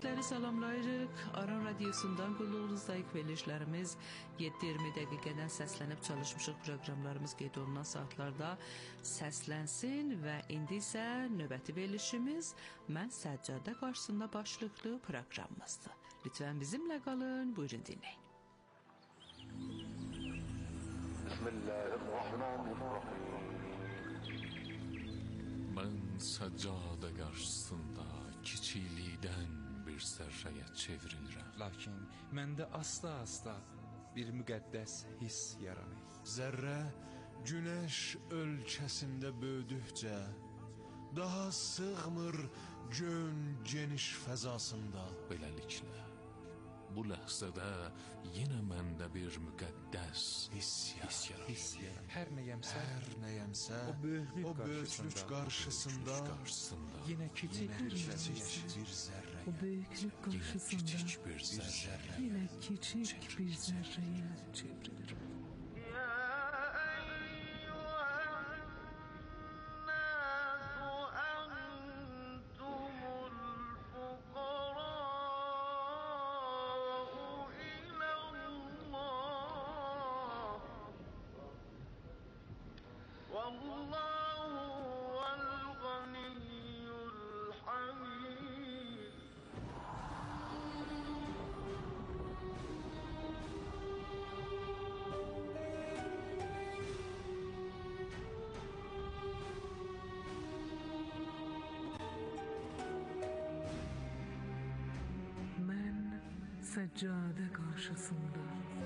Sizləri salamlayırıq. Aran radiosundan qulluğunuzdayıq verilişlərimiz 7-20 dəqiqədən səslənib çalışmışıq proqramlarımız qeyd olunan saatlarda səslənsin və indi isə növbəti verilişimiz Mən Səccadə qarşısında başlıqlı proqramımızdır. Lütfən bizimlə qalın, buyurun dinləyin. Bismillahirrahmanirrahim. Mən Səccadə qarşısında kiçiklikdən bir zərrəyə çevrilirəm. Lakin məndə asta-asta bir müqəddəs hiss yaranır. Zərrə günəş ölkəsində böyüdükcə daha sığmır göyün geniş fəzasında. Beləliklə, bu ləhzədə yenə məndə bir müqəddəs hiss yaranır. Hər nəyəmsə, o böyüklük qarşısında yenə kiçik bir zərrəyə, o böyüklük qarşısında yenə kiçik bir zərrəyə çevrilir. Səccadə qarşısında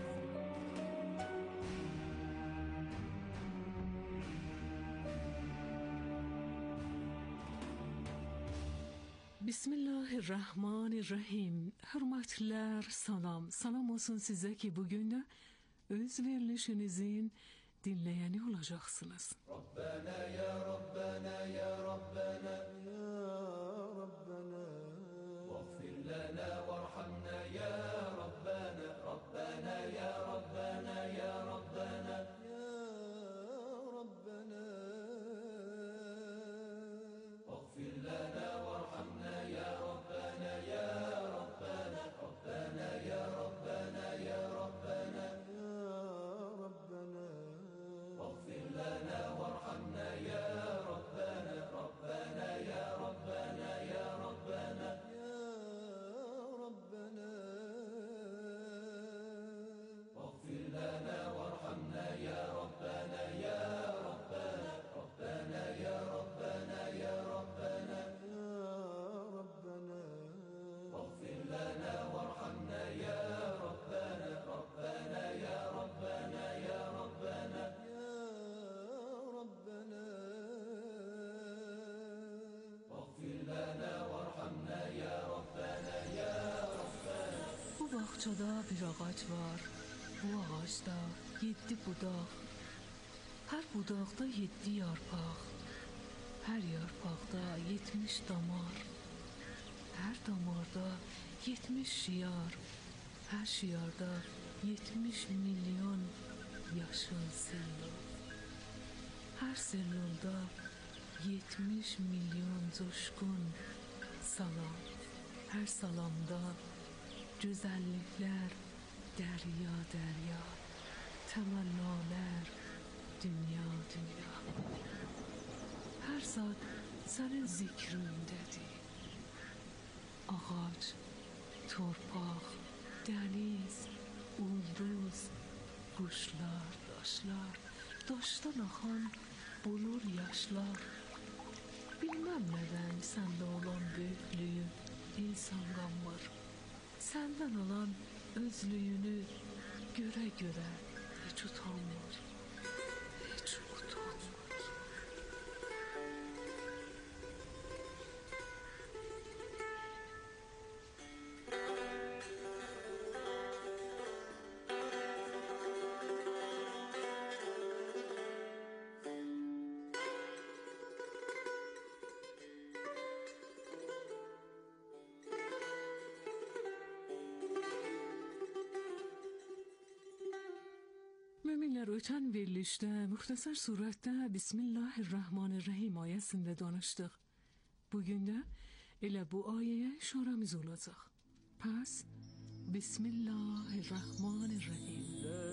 Bismillahirrahmanirrahim. Hörmətlər, salam olsun sizə ki bugün də öz verilişinizin dinləyəni olacaqsınız. Rabbana ya Rabbana ya Rabbana ya Rabbana واغفر لنا وارحمنا يا ربنا ربنا يا ربنا يا ربنا يا ربنا واغفر لنا وارحمنا يا ربنا يا ربنا ربنا يا ربنا يا ربنا يا ربنا واغفر لنا وارحمنا يا ربنا ربنا يا ربنا يا ربنا يا ربنا يا ربنا ربنا يا ربنا يا ربنا يا ربنا واغفر لنا وارحمنا يا ربنا ربنا يا ربنا يا ربنا يا ربنا واغفر لنا وارحمنا يا ربنا يا ربنا. Bu bağçada bir ağac var. Bu ağacda 7 budaq, hər budaqda 7 yarpaq, hər yarpaqda 70 damar, hər damarda 70 şiar, hər şiarda 70 milyon yaşıl sellul, hər sellulda 70 milyon coşqun salam, hər salamda gözəlliklər derya derya, temennaler dünya dünya. Her zat senin zikrindedir. Ağaç, torpaq, deniz, ulduz, kuşlar, daşlar, daştan axan bulur yaşlar. Bilmem neden sende olan büyüklüğü insan qanmır. Senden alan özlüyünü göre göre hiç utanmır, hiç utanmır. Ötən verilişdə müxtəsər surətdə Bismillahirrahmanirrahim ayəsində danışdıq. Bugün də elə bu ayəyə işarəmiz olacaq. پس بسم الله الرحمن الرحیم.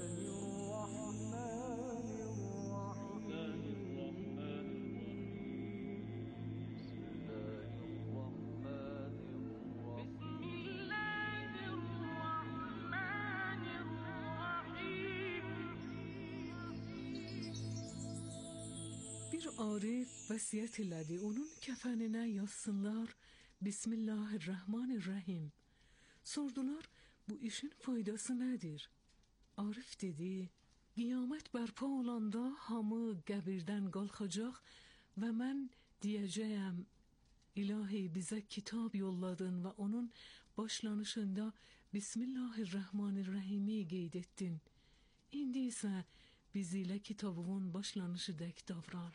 Bir arif vasiyet elədi, onun kəfəninə yazsınlar Bismillahirrahmanirrahim. Sordular, bu işin faydası nədir? Arif dedi, qiyamət bərpa olanda hamı qəbirdən qalxacaq və mən deyəcəyəm, İlahi bizə kitab yolladın və onun başlanışında Bismillahirrahmanirrahimi qeyd etdin. İndi isə biz ilə kitabın başlanışıdək davran.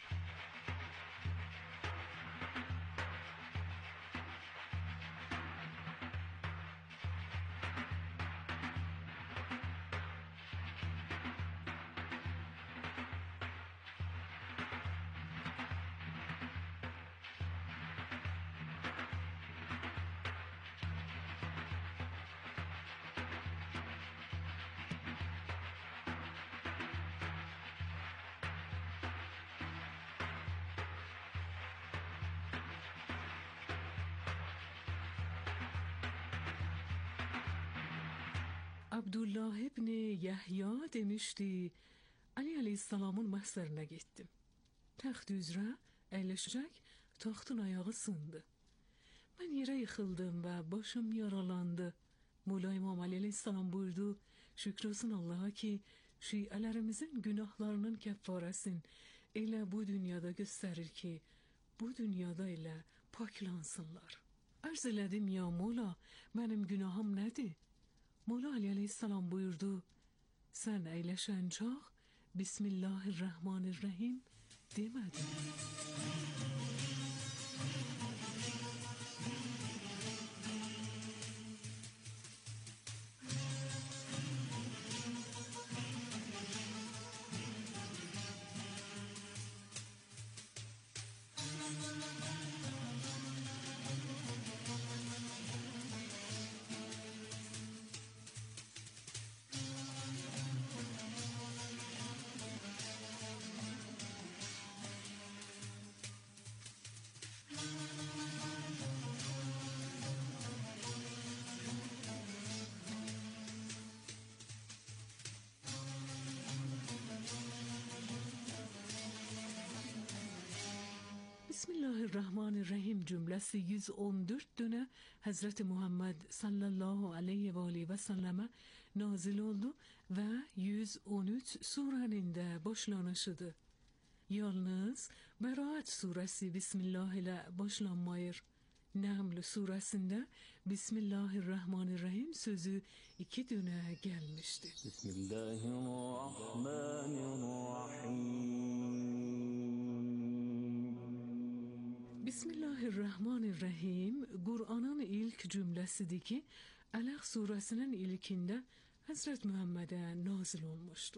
Abdullah ibn Yahya demişti, Ali Aleyhisselam'ın məhzərinə getdim. Təxt üzrə əyləşəcək, taxtın ayağı sındı. Mən yerə yıxıldım və başım yaralandı. Mola İmam Ali Aleyhisselam buyurdu, şükür olsun Allah'a ki, şiələrimizin günahlarının kəffarəsin elə bu dünyada göstərir ki, bu dünyada elə paklansınlar. Ərz elədim, ya Mola, mənim günahım nədir? Mola Ali Aleyhisselam buyurdu, sən əyləşən çağ Bismillahirrahmanirrahim demədin. Bismillahirrahmanirrahim cümləsi 114 dönə Həzrəti Muhammed sallallahu aleyhi və aleyhi və səlləmə nazil oldu və 113 surənin də başlanışıdır. Yalnız Bəraət surəsi Bismillah ilə başlanmayır. Nəml surəsində Bismillahirrahmanirrahim sözü 2 dönə gəlmişdir. Bismillahirrahmanirrahim Qur'anın ilk cümləsidir ki, Ələq surəsinin ilkində Həzrət Muhammedə nazil olmuşdu.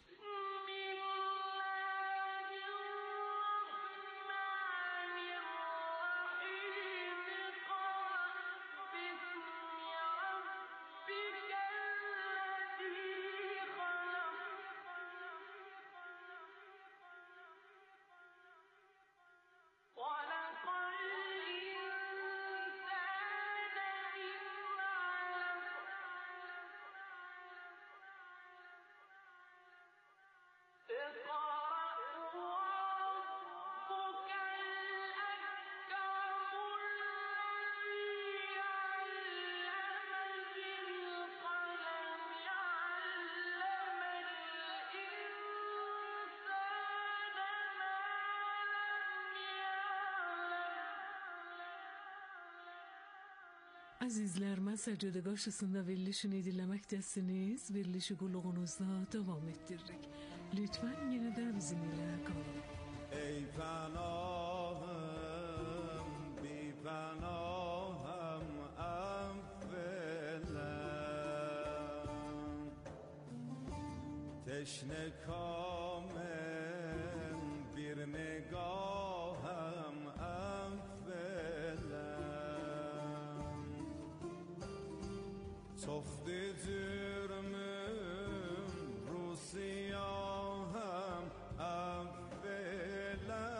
Əzizlər, məsəcədə qarşısında verilişini dinləməkdəsiniz. Verilişi qulluğunuzda davam etdiririk. Lütfən yenə də bizimlə qalın. Ey pənahım, bi pənahım, əvvələm. Teşne kamem, bir negahım, əvvələm. تخت جرمم رو سیاهم اولا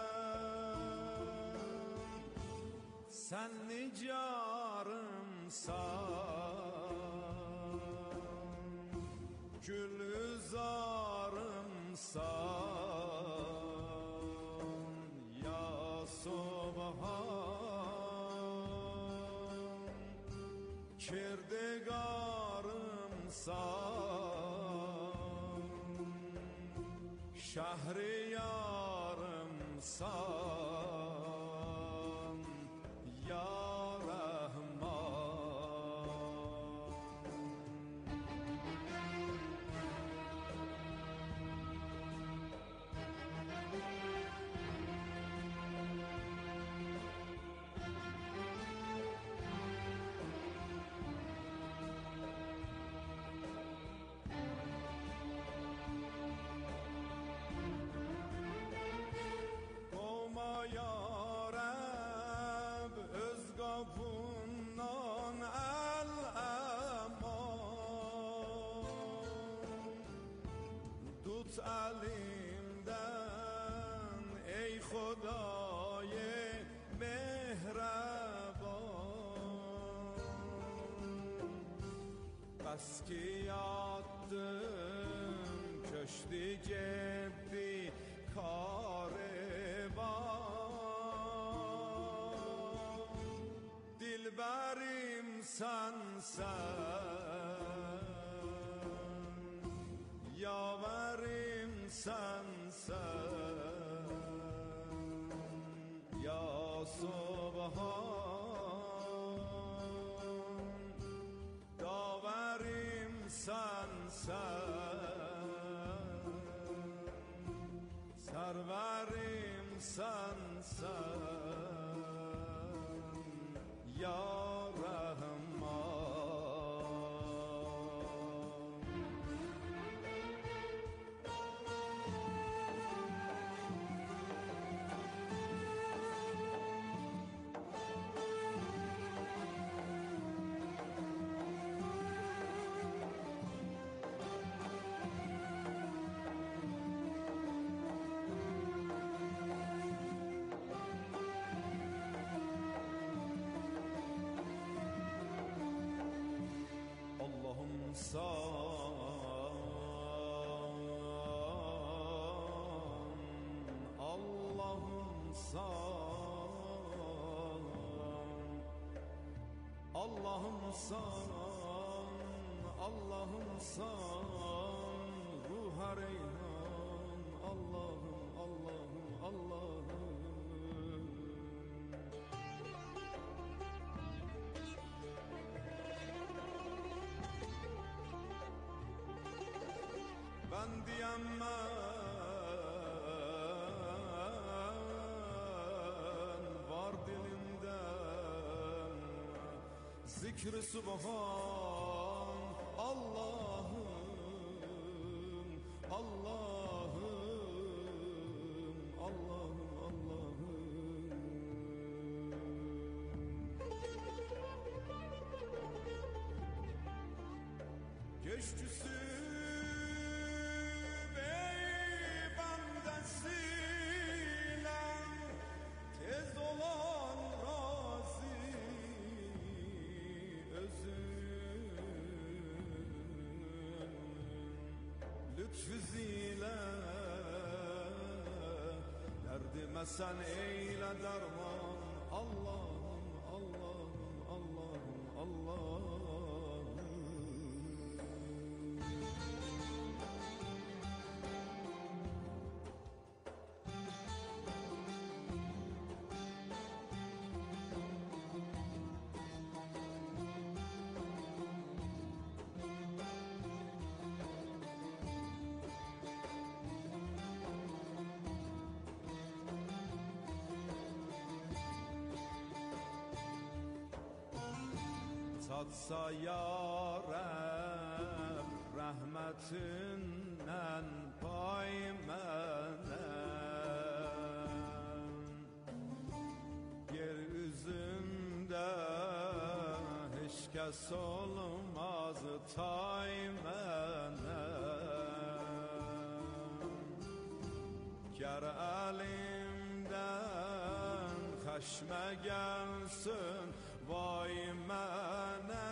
sen nicarımsan gülzarımsan ya subhan kirdegarımsan şehriyarımsan ya علیمدن ای خدای مهربان بس که yattım köştü cepti karevan dilberim sensen yaverim sensen ya subhan daverim sensen serverim sensen ya Allah'ım san ruha reyhan Allah'ım ben diyemem var dilimden zikr-i subhan Allah'ım geçtüsü tez olan razı özün lütfüzile derdime sen eyle derman Allah'ım tatsa yarem rahmetinden pay menem yeryüzünde hiç Kəs olmaz tay mənə Gər əlimdən xəşmə gəlsin vay mənə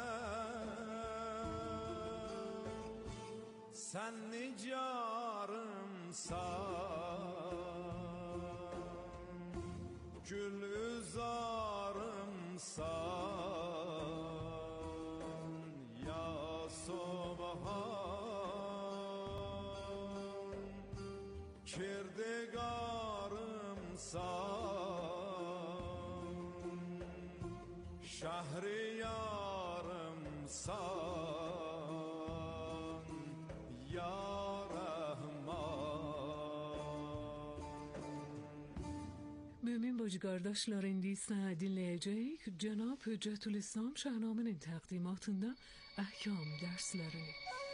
Sən nicarımsan Gül üzarımsan Ya Subhan Kirdigarımsan Şəhriyarımsan Ya Mümin bacı kardeşler, indi ise dinleyecek Cenab Hüccetülislam Şahnamenin takdimatında ahkam derslerini.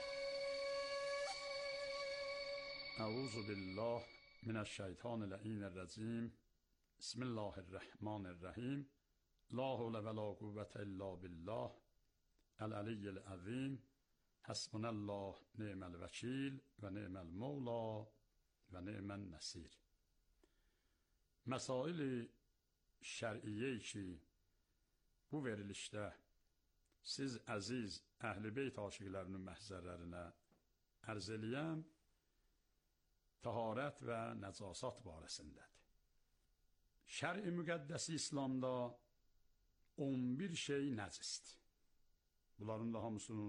Euzu billah mineşşeytanirracim. Bismillahirrahmanirrahim. La havle ve la kuvvete illa billah. El-aliyyil azim. Hasbunallah ni'mel vekil ve ni'mel mevla ve ni'men nesir. Məsail-i şər'iyyə ki, bu verilişdə siz əziz Əhl-i Beyt aşiqlərinin məhzərlərinə ərz eləyəm, təharət və nəcasat barəsindədir. Şər-i müqəddəsi İslamda 11 şey nəcisdir. Bunların da hamısının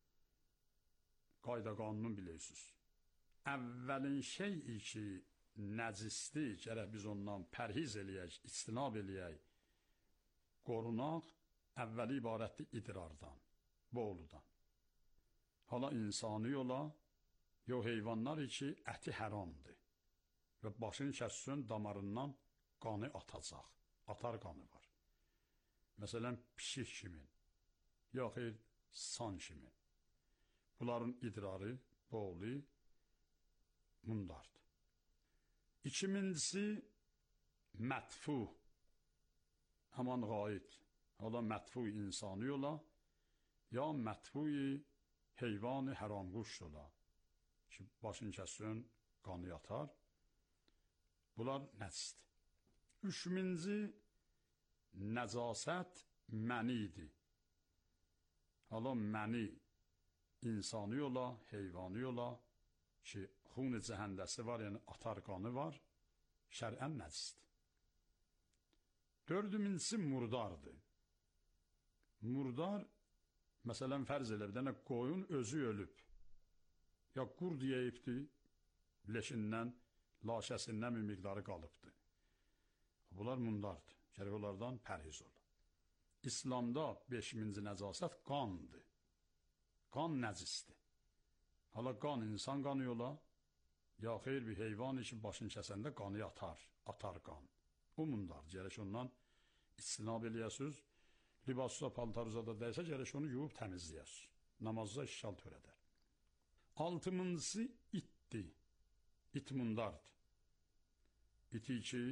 qayda qanunu bilirsiniz. Əvvəlin şey ki, nəcisdir, gərək biz ondan pərhiz eləyək, istinab eləyək, qorunaq, əvvəli ibarətdir idrardan, boğuludan. Hala insani ola, yox heyvanlar ki, əti həramdır və başını kəssin, damarından qanı atacaq, atar qanı var. Məsələn, pişik kimi, yaxud san kimi. Bunların idrarı, boğulu, mundardır. İkincisi, mətfu, həman qaid, hala mətfu insani ola, ya mətfu heyvan-ı həramquş ola, ki, başını kəssin, qanı yatar. Bunlar nəcisdir. Üçüncü, nəcasət mənidir. Hala məni insani ola, heyvani ola, ki, xun-i cəhəndəsi var, yəni atar qanı var, şər'ən nəcisdir. Dördüncüsü murdardır. Murdar, məsələn, fərz elə bir dənə qoyun özü ölüb, ya qurd yeyibdir, leşindən, laşəsindən bir miqdarı qalıbdır. Bunlar mundardır, gərək onlardan pərhiz olur. İslamda 5-ci nəcasət qandır. Qan nəcisdir. Hala qan insan qanı ola, ya xeyr bir heyvan için başını kəsəndə qanı atar qan. O mundardır, gərək ondan istinab eləyəsiniz. Libasıza, paltarıza da dəysə, gərək onu yuyub təmizləyəsiniz. Namazda işgal törədər. Altıncısı itdir. İt mundardır. İti ki,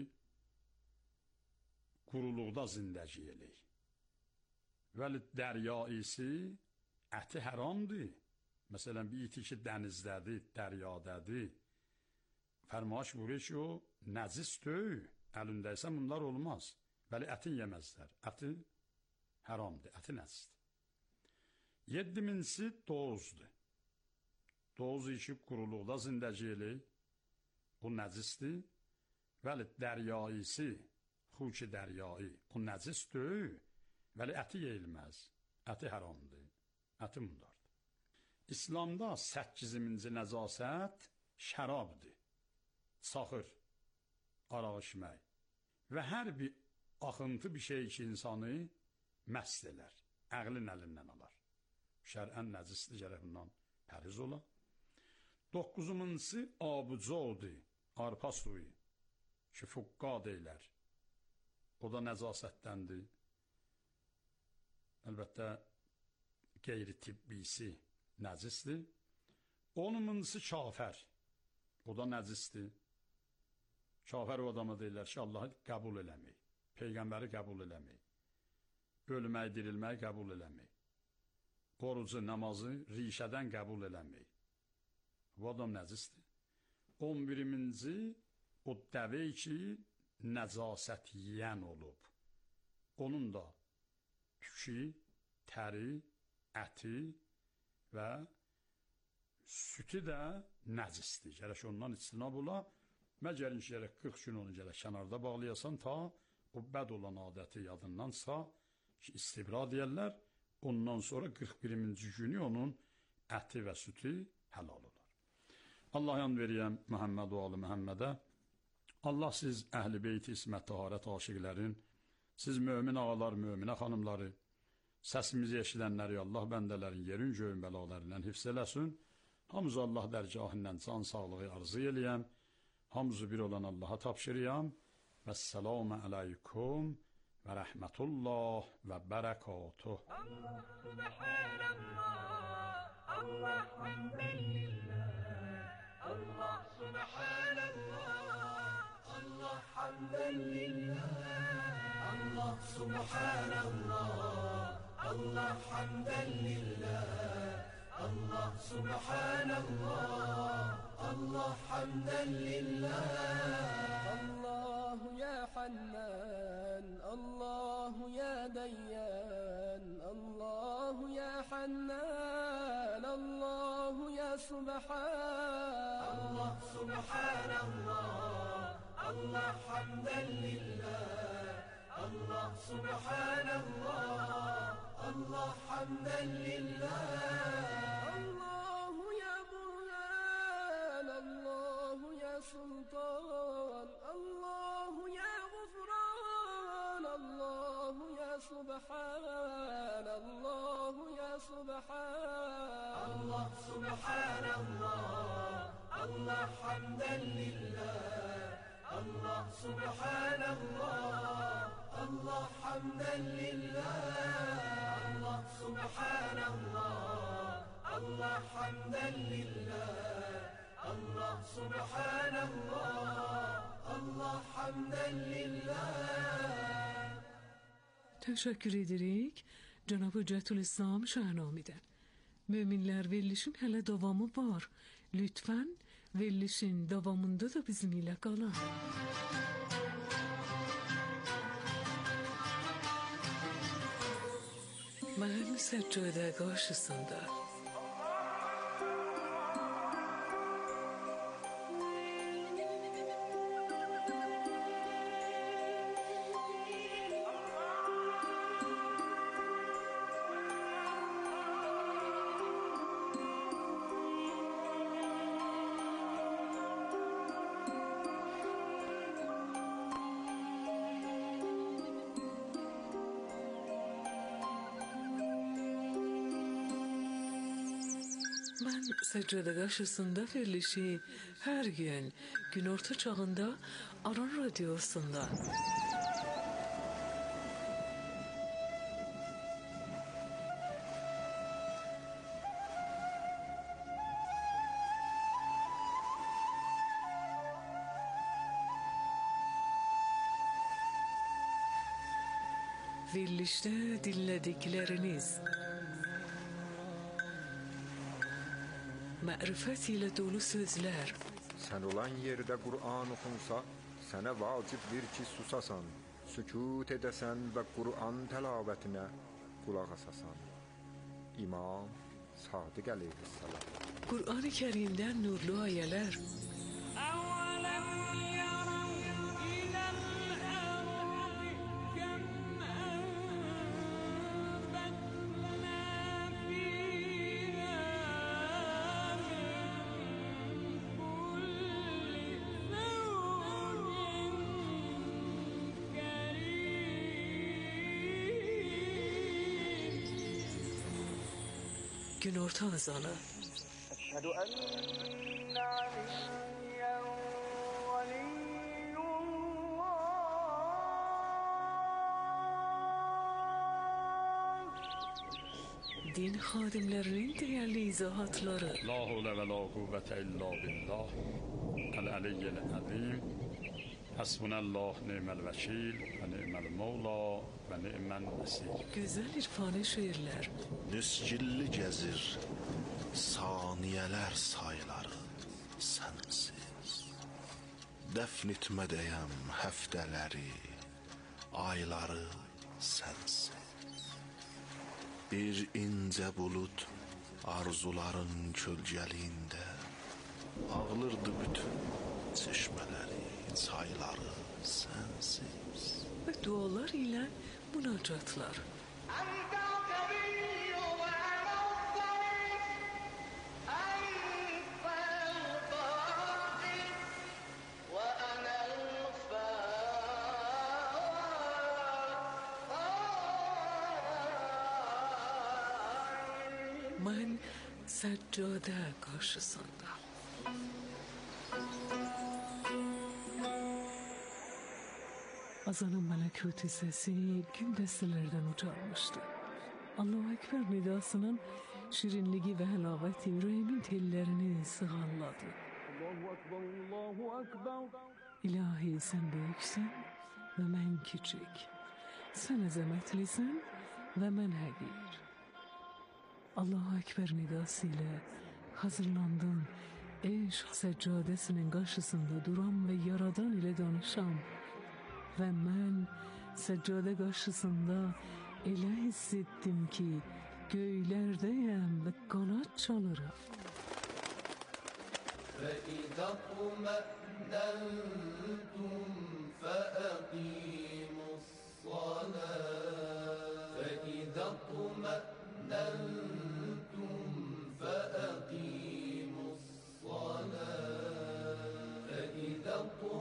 quruluqda zindəci eləyir. Vəli dəryaisi əti həramdır. Məsələn, bir iti ki, dənizdədir, dəryadədir, fərmaş vurur ki, o nəcis deyil, əlindəysə bunlar olmaz. Bəli, ətin yeməzlər, əti həramdır, əti nəcisdir. 7-ci doğuzdur. Doğuz ki, quruluqda zindəci eləyir, o nəcisdir. Bəli, dəryaisi, xuki dəryai, o nəcis deyil, bəli, əti yeyilməz, əti həramdır, əti mundardır. İslamda 8-ci nəcasət şərabdır, saxır, araq içmək və hər bir axıntı bir şey ki, insanı məst elər, əqlin əlindən alar. Şər'ən nəcisdir, gərək bundan pərhiz ola. 9-cu abucovdur, arpa suyu ki, fuqqa deyilər. O da nəcasətdəndir. Əlbəttə, qeyri-tibbisi nəcisdir. 10-cu kafər, o da nəcisdir. Kafər o adama deyirlər ki, Allahı qəbul eləmək, Peyğəmbəri qəbul eləmək, ölmək, dirilmək qəbul eləmək. orucu, namazı rişədən qəbul eləmək. Bu adam nəcisdir. 11-ci o dəvəy ki, nəcasət yiyən olub. Onun da tükü, təri, əti və sütü də nəcisdir. Gərək ondan içtinab ola. Məgər inşi gərək 40 gün onu gərək kənarda bağlayasan ta o bəd olan adəti yadındansa ki, istibra deyərlər. Ondan sonra 41-ci günü onun əti və sütü həlal olar. Allah yan veriyəm Məhəmməd və Ali Məhəmmədə. Allah siz əhl-i beyti ismət təharət aşiqlərin, siz mömin ağalar, möminə xanımları, səsimizi eşidənləri Allah bəndələrin yerin göyün bəlalarından hifz eləsin. Hamıza Allah dərgahından can sağlığı arzu eləyəm. Hamıza bir olan Allaha tapşırıyam. Vəssalamu aleykum və rəhmətullah və bərəkatuh. Allah subhanallah, Allah hamdəlillah, Allah subhanallah, Allah hamdəlillah, Allah subhanallah, Allah hamdəlillah, Allah subhanallah, Allah hamdəlillah. Allah ya Hannan, Allah ya Dayyan, Allah ya Hannan, Allah ya Subhan. Allah subhanallah, Allah hamdəlillah, Allah subhanallah, Allah hamdəlillah. Allah ya Burhan, Allah ya Sultan, Allah ya Gufran, Allah ya Subhan, Allah ya Subhan. Allah subhanallah, Allah hamdəlillah, Allah subhanallah, Allah hamdəlillah, Allah subhanallah, Allah hamdəlillah, Allah subhanallah, Allah hamdəlillah. Teşekkür edirik Cenab-ı Cetülislam Şahnami'den. Müminler verilişin hele devamı var. Lütfen verilişin devamında da bizimle kalın. Mahal seccade karşısında ben seccade karşısında verilişi her gün günorta çağında Aran Radyosu'nda verilişte dinledikleriniz marifet ile dolu sözler, Sen olan yerde Kur'an okunsa, sana vacibdir ki susasan, sükut edesen ve Kur'an telavetine kulak asasan. İmam Sadık Aleyhisselam. Kur'an-ı Kerim'den nurlu ayeler, gün orta azanı, أشهد أن عليا ولي الله. din hadimlerinin değerli izahatları, La havle ve la kuvvete illa billah el aliyyil azim حسبنا الله نعم الوکیل و نعم المولا و نعم النصیر. Güzel irfani şiirler. Nüscilli gəzir saniyələr sayları sənsiz. Dəfn etmədəyəm həftələri, ayları sənsiz. Bir incə bulut arzuların kölgəliyində ağlırdı bütün çeşmələri, çayları sənsiz. Ve dualar ile münacatlar. أنت القوي وأنا الضعيف أنت الباقي وأنا الفاعل. Ben seccade karşısında. Azanın melekuti sesi gün destelerden uçarmıştı. Allahu Ekber nidasının şirinliği ve helaveti yüreğimin tellerini sığalladı. İlahi sen büyüksen ve ben küçük. Sen azametlisin ve ben hakir. Allahu Ekber nidasıyla hazırlandım. Eşk seccadesinin karşısında duran ve yaradan ile danışan. Ve ben seccade karşısında elə hissettim ki göylerdeyim ve kanat çalırım. فإذا اطمأننتم فأقيموا الصلاة فإذا اطمأننتم فأقيموا الصلاة فإذا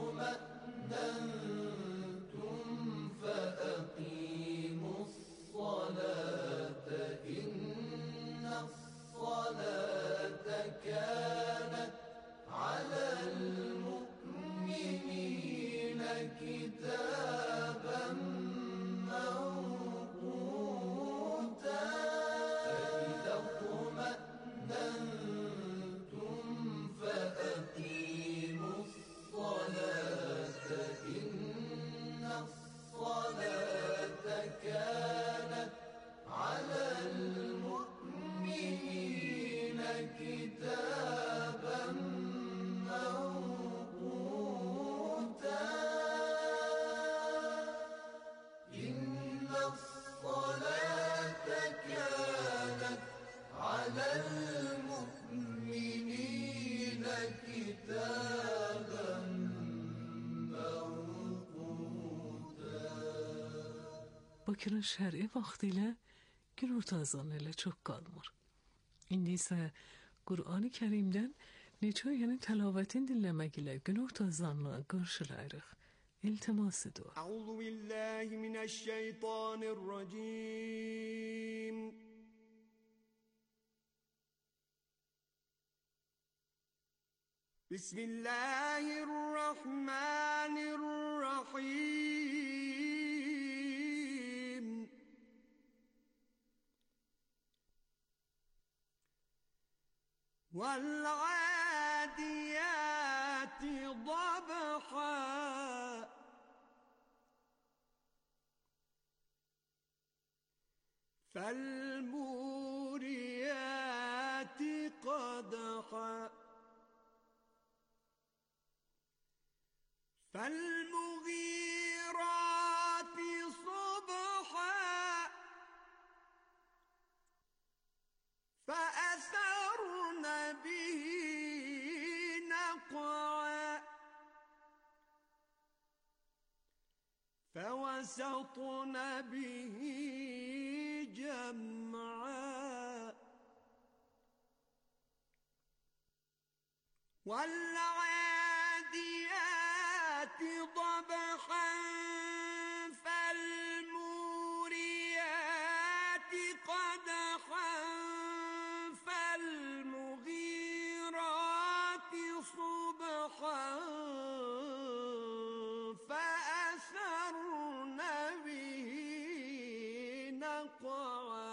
اطمأننتم فأقيموا الصلاة إن الصلاة كانت على المؤمنين كتابا موقوتا فإذا اطمأننتم فأقيموا الصلاة إن الصلاة كانت على المؤمنين كتابا موقوتا إن الصلاة كانت على المؤمنين كتابا Bakırın şer'i vaktiyle gün orta azanıyla çok kalmır. İndi ise Kur'an-ı Kerim'den neçə telavetin dinlemek ile gün orta azanlığı karşılayırıq. İltimas ediyor. أعوذ بالله من الشيطان الرجيم بسم الله الرحمن الرحيم والعاديات ضبحا فالموريات قدحا فالمغيرات صبحا فأثرن به نقعا فوسطن به جمعا والعاديات ضبحا فالموريات قدحا فالمغيرات صبحا فأثرن به نقعا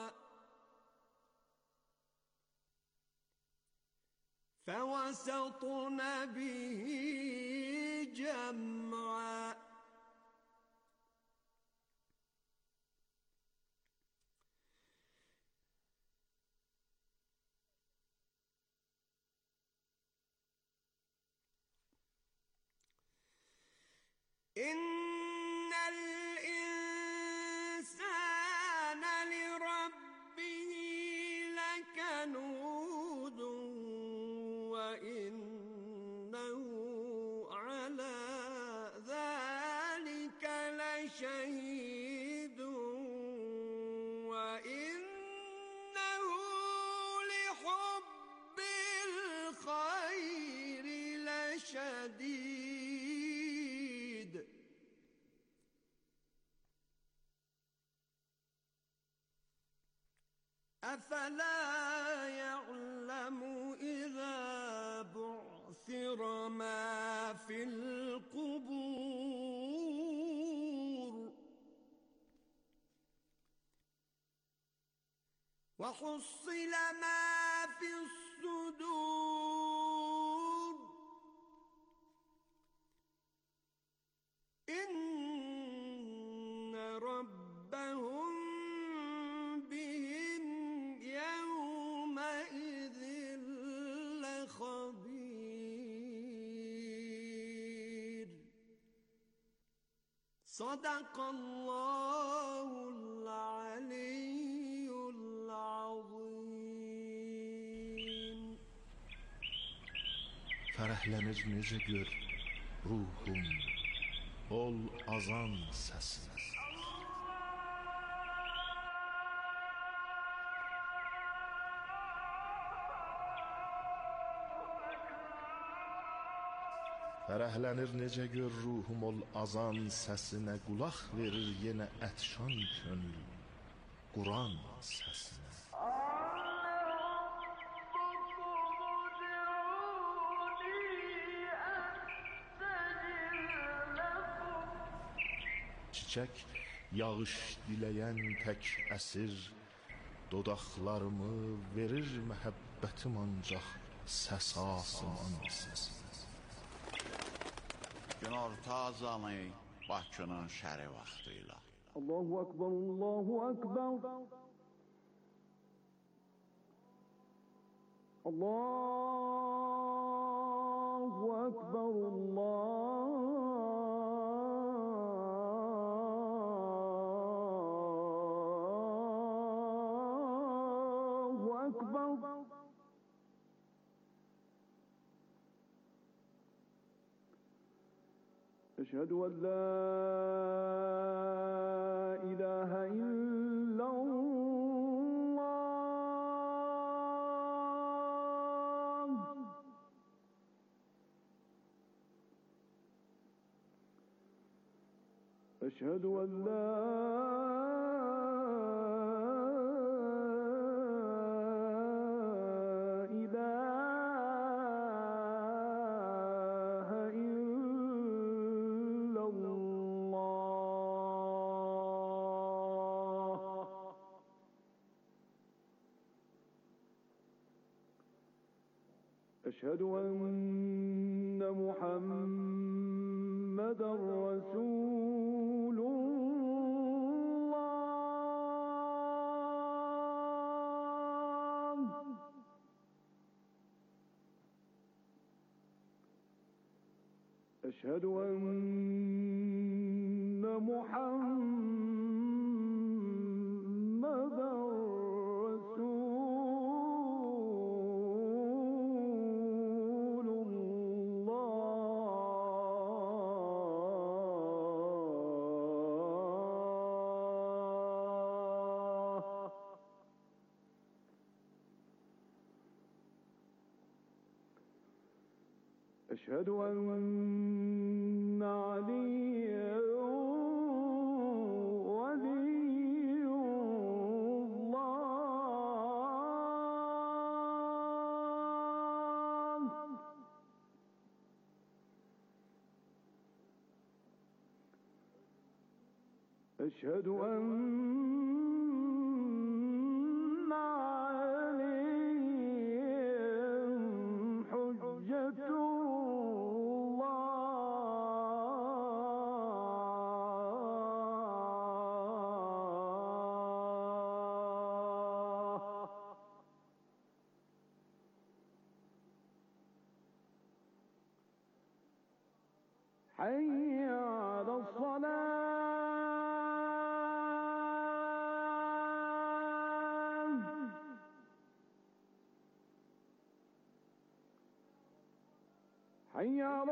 فوسطن به جمعا إن الإنسان لربه لكنود وإنه على ذلك لشهيد وإنه لحب الخير لشديد أفلا يعلم إذا بعثر ما في القبور وحصل ما في الصدور إن ربهم بهم يومئذ لخبير صدق الله العلي العظيم. Fərəhlənir necə gör ruhum, ol azan səsi. Fərəhlənir necə gör ruhum, ol azan səsinə, qulaq verir yenə ətşan könül Quran səsinə. Çiçək yağış diləyən tək əsir, dodaqlarımı verir məhəbbətim ancaq səs asman səsinə. Günorta azanı Bakının şəri vaxtıyla. Allahu Akbar, Allahu Akbar. Allahu Akbar, Allahu Akbar. أشهد أن لا إله إلا الله أشهد أن لا أشهد أن محمدًا رسول الله أشهد أن محمدًا أشهد أن عليا ولي الله أشهد أن عليهم حجة حي على حي على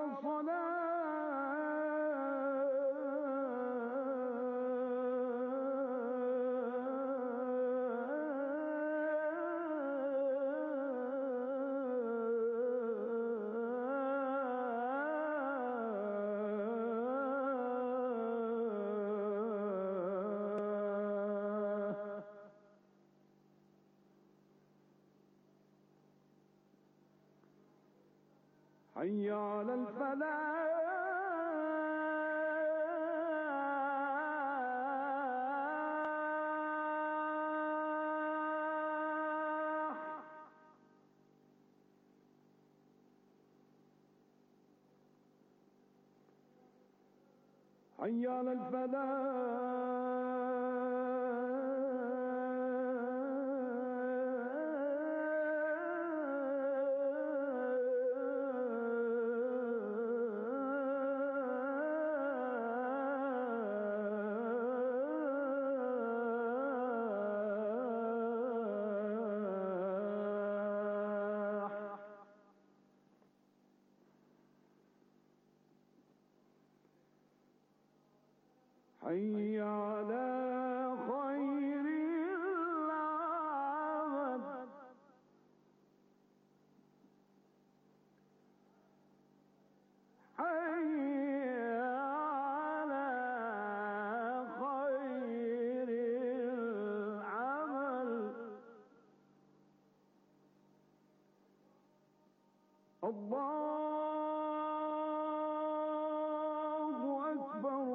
حي على الفلاح حي على حي على خير العمل حي على خير العمل الله أكبر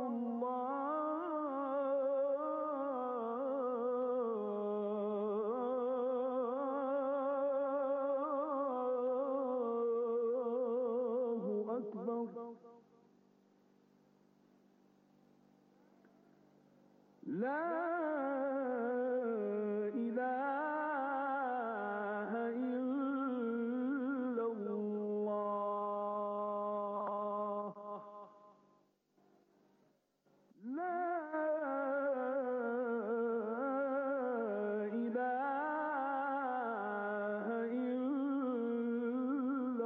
لا إله إلا الله لا إله إلا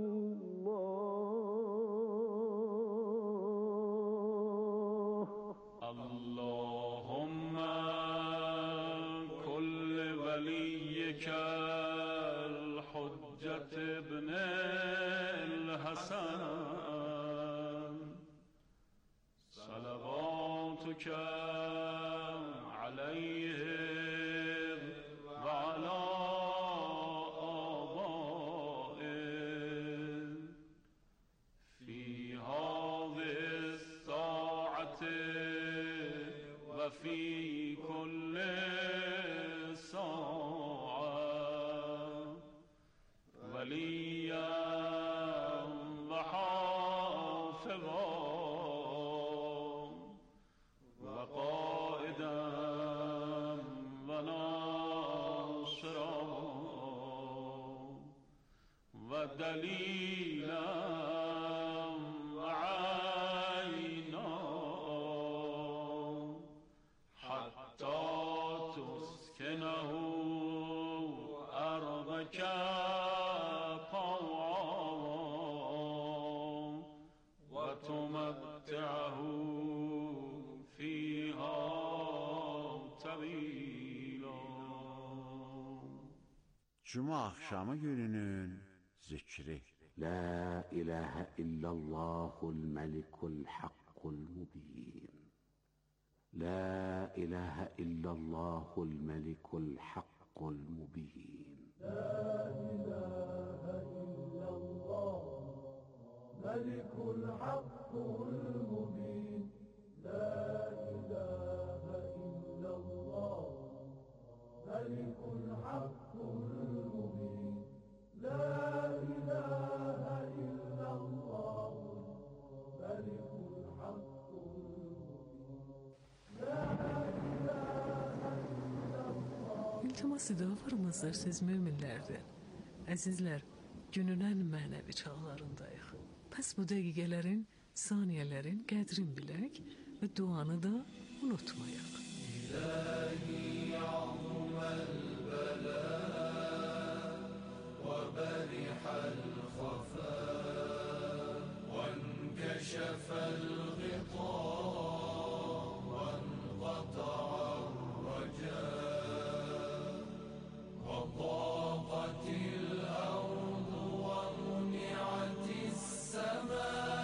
الله اللهم كل وليك الحجة ابن الحسن صلواتك عليه وعلى آبائه في هذه الساعة وفي كل ساعة وليا وحافظا وقائدا وناصرا ودليلا وعينا حتى تسكنه أرضك طوعا وتمتعه فيها طويلا. Cuma akşamı gününün zikri. La ilahe illallahul melikul hakkul mubin. La ilahe illallahul melikul hakkul mubin. La ilahe illallah melikul hakkul mubin. La ilahe illallah melikul hakkul mubin. La ilahe illallah melikul hakkul İltimas dualarımızdır siz müminlərdir. Əzizlər, günün ən mənəvi çağlarındayıq. Pəs bu dəqiqələrin saniyələrin qədrini bilək və duanı da unutmayaq. İlahi azmel bela ve berihal khafa ve enkešefel ghita ve enqata'ar raja ve daqatil ardu ve muni'atis sama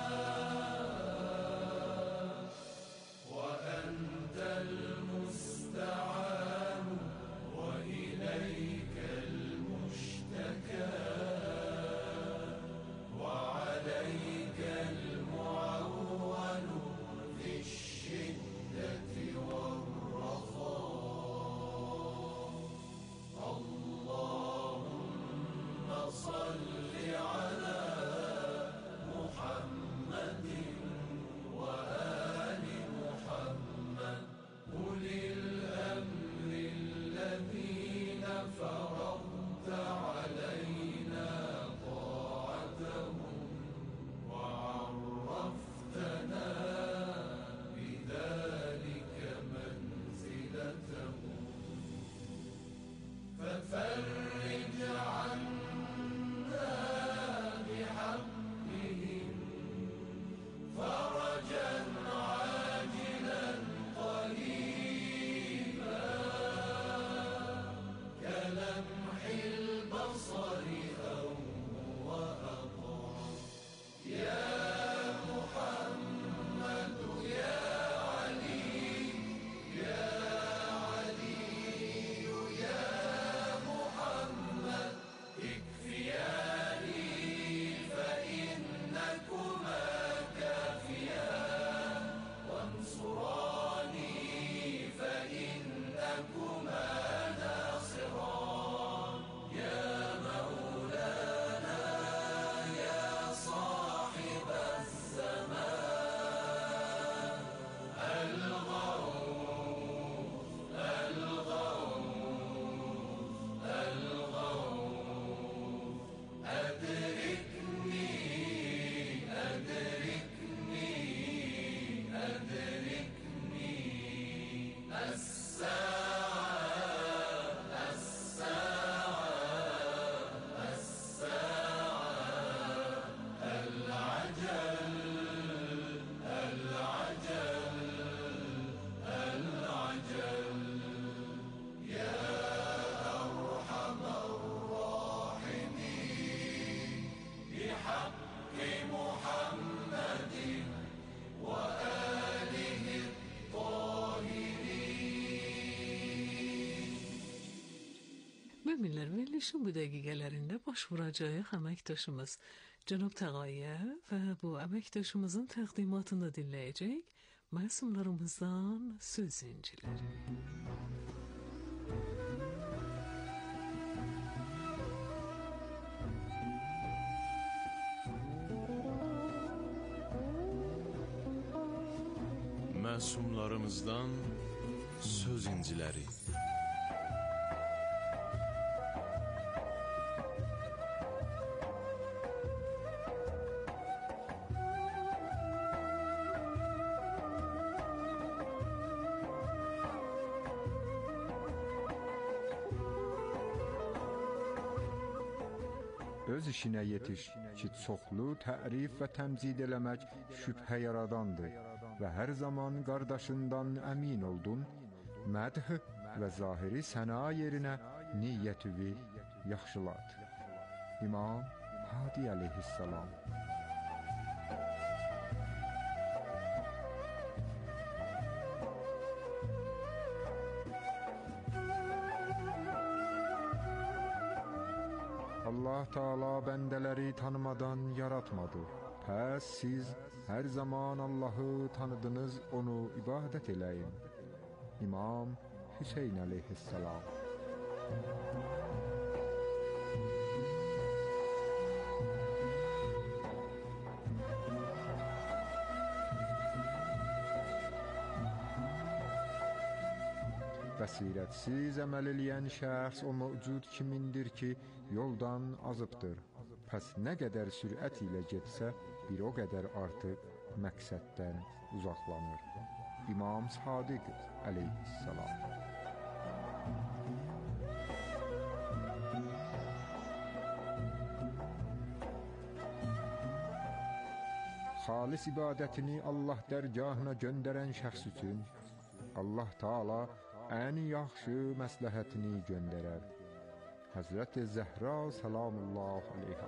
Müminlər, verilişin bu dəqiqələrində baş vuracağıq əməkdaşımız Cənab Təğayə və bu əməkdaşımızın təqdimatını dinləyəcək məsumlarımızdan söz inciləri. Məsumlarımızdan söz inciləri. Öz işinə yetiş ki, çoxlu tərif və təmcid eləmək şübhə yaradandır və hər zaman qardaşından əmin oldun, mədh və zahiri səna yerinə niyyətüvi yaxşılat. İmam Hadi əleyhissalam. Allah Teala bəndələri tanımadan yaratmadı. Pəs siz hər zaman Allahı tanıdınız, onu ibadət eləyin. İmam Hüseyn əleyhissalam. Bəsirətsiz əməl eləyən şəxs o mövcud kimindir ki, yoldan azıbdır. Pəs nə qədər sürət ilə getsə, bir o qədər artıq məqsəddən uzaqlanır. İmam Sadiq əleyhissalam. Xalis ibadətini Allah dərgahına göndərən şəxs üçün Allah Taala ən yaxşı məsləhətini göndərər. Həzrəti Zəhra salamullah aleyha.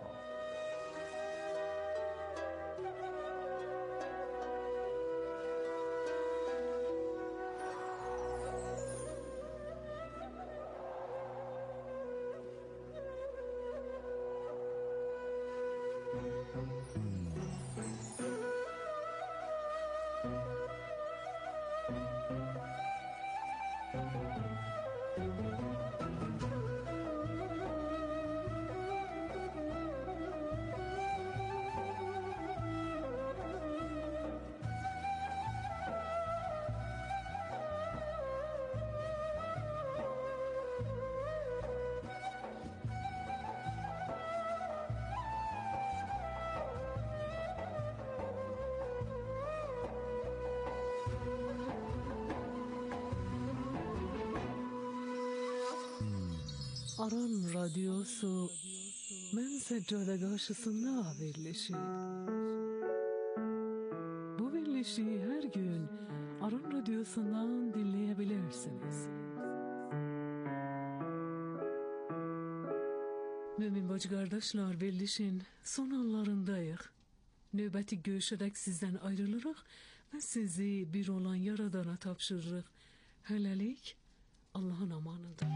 Aran Radyosu mən səccada qarşısında verilişi. Bu verilişi hər gün Aran Radyosu'ndan dinleyebilirsiniz. Mümin bacı qardaşlar, verilişin son anlarındayıq. Növbəti görüşədək sizdən ayrılırıq və sizi bir olan Yaradana tapşırırıq. Hələlik Allahın amanında.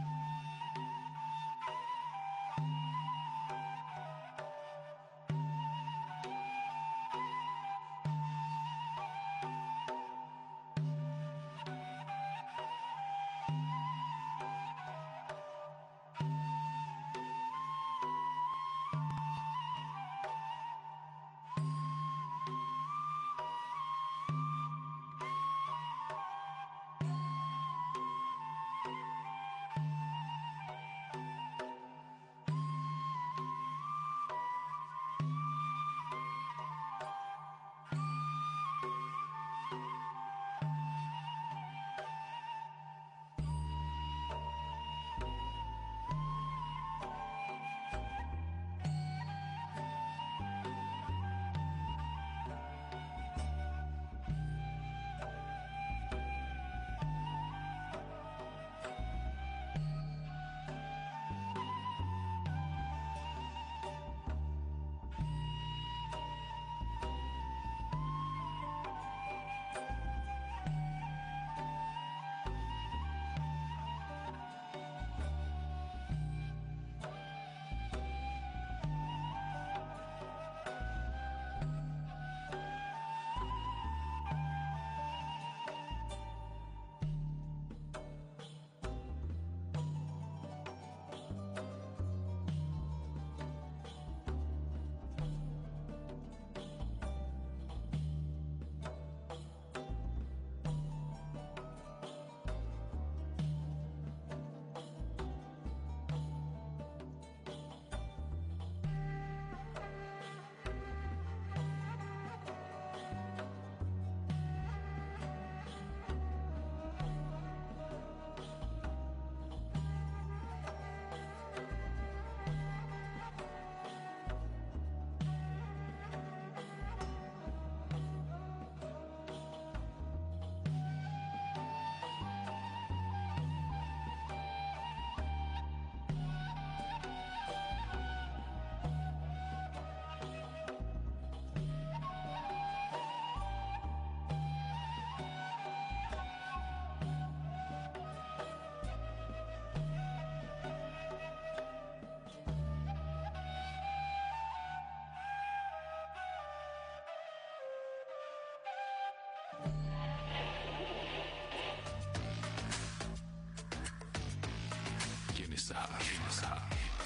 Səhər.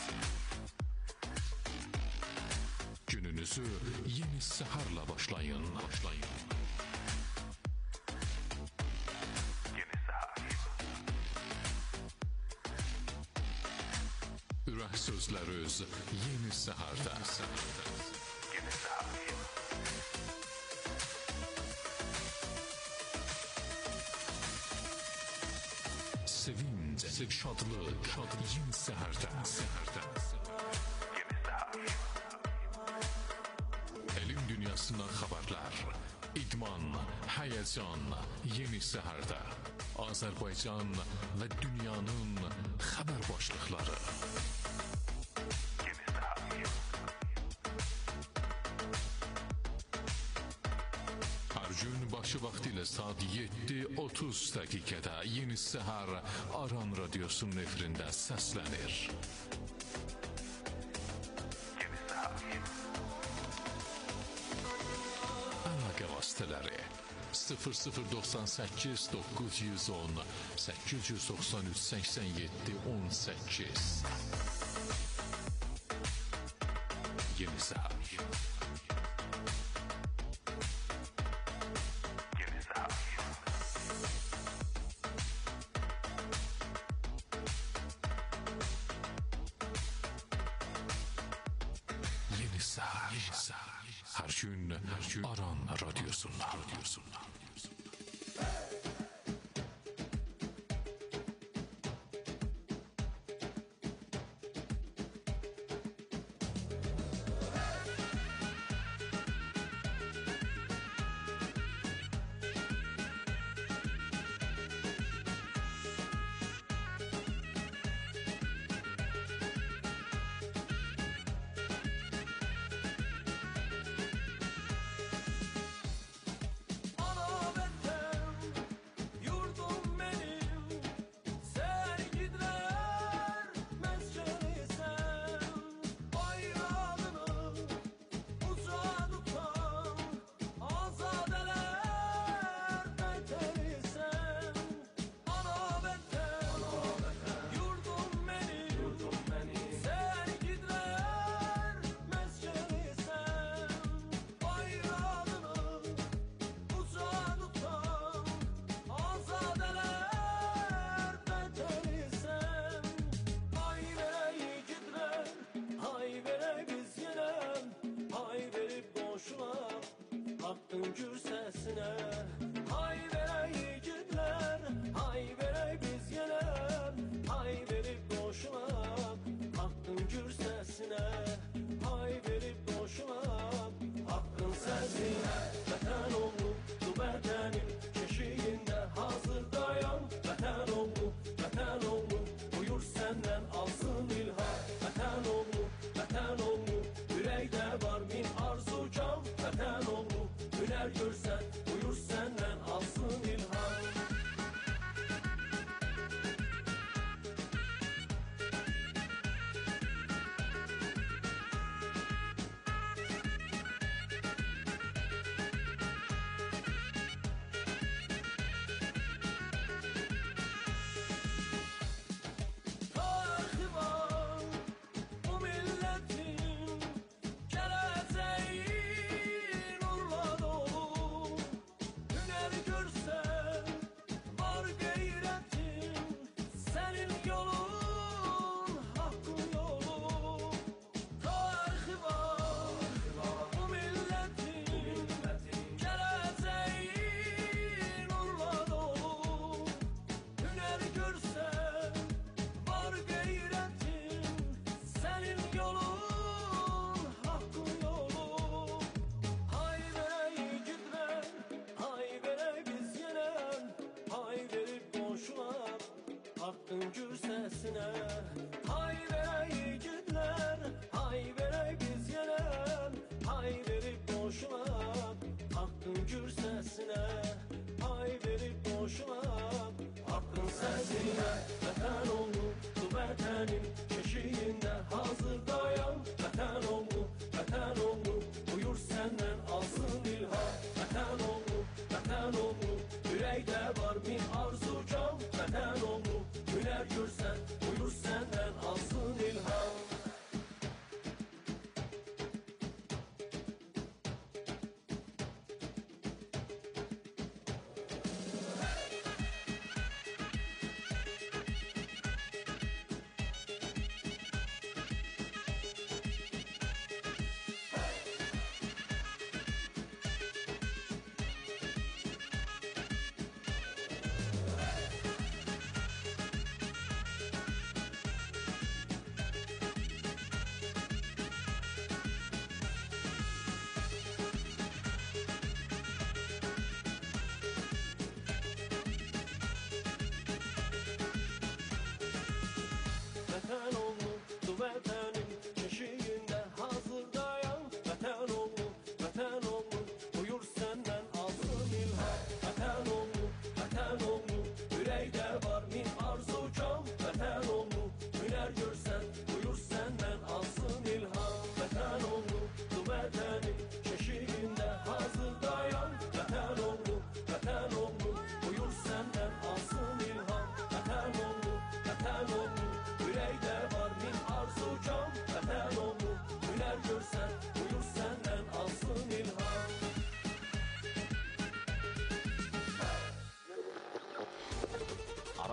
Gününüzü yeni səhərlə başlayın. Yeni səhər. Ürək sözləriniz yeni səhərdə. Yeni səhər. sevinç, şadlıq, yeni səhərdə. Elm dünyasından xəbərlər, idman, həyəcan, yeni səhərdə. Azərbaycan və dünyanın xəbər başlıqları. Hər gün başı vaxtilə saat 7:30 dəqiqədə Yeni Səhər Aran Radiosunun efirində səslənir. Əlaqə vasitələri 0098 910 893 87 18. Yeni Səhər. Hər gün Aran Radiosundan.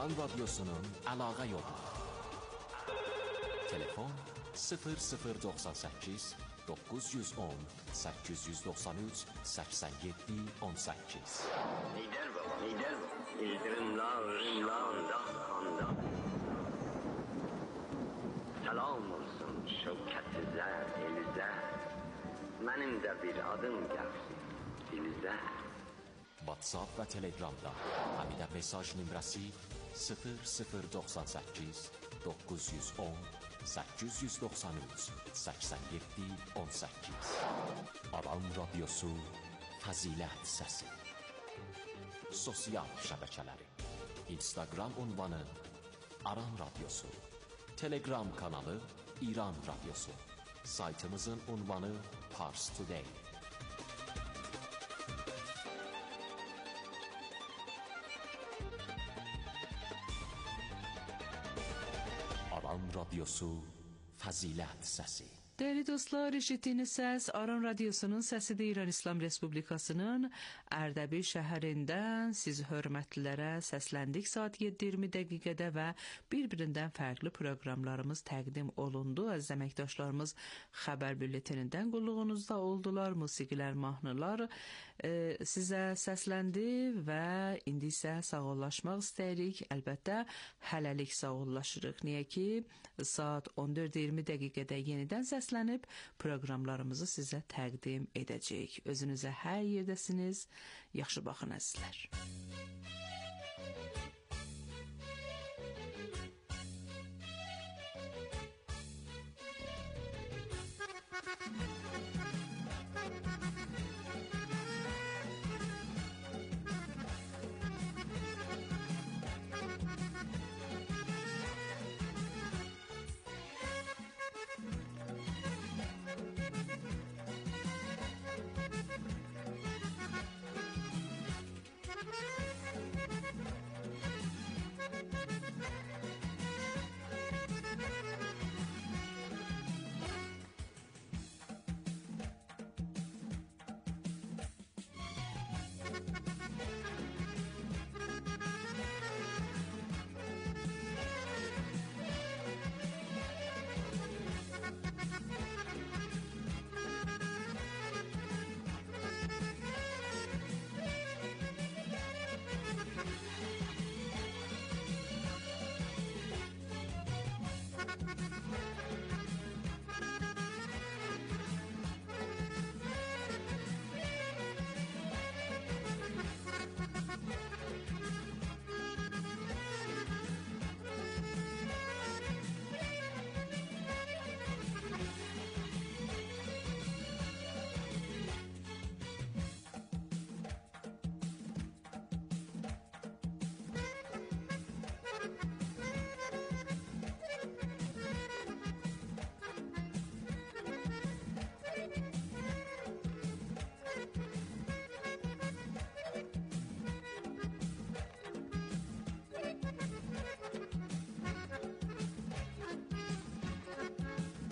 Aran Radyosu'nun əlaqə yolu. Telefon 0098 910 893 87 18. Lider baba, lider baba. İldırımlarında handa. Salam olsun şevket zər, elizə. Mənim də bir adım gəlsin, dilizə. WhatsApp və Telegramda həmidə mesaj nömrəsi 0098 910 893 87 18. Aran Radyosu Fəzilət Səsi. Sosial şəbəkələri: Instagram ünvanı Aran Radyosu, Telegram kanalı İran Radyosu, saytımızın ünvanı Pars Today. Aran Radyosu Fəzilət Səsi. Değerli dostlar, eşittiğiniz ses Aran Radyosu'nun səsidir. İran İslam Respublikası'nın Ərdəbil şəhərindən siz hörmətlilərə səsləndik. Saat 7:20 dəqiqədə və bir-birindən fərqli proqramlarımız təqdim olundu. Əziz əməkdaşlarımız xəbər bülletinindən qulluğunuzda oldular. Musiqilər, mahnılar sizə səsləndi və indi isə sağollaşmaq istəyirik. Əlbəttə, hələlik sağollaşırıq. Niyə ki, saat 14:20 dəqiqədə yenidən səslənib proqramlarımızı sizə təqdim edəcəyik. Özünüzə hər yerdəsiniz. Yaxşı baxın əzizlər. Thank you.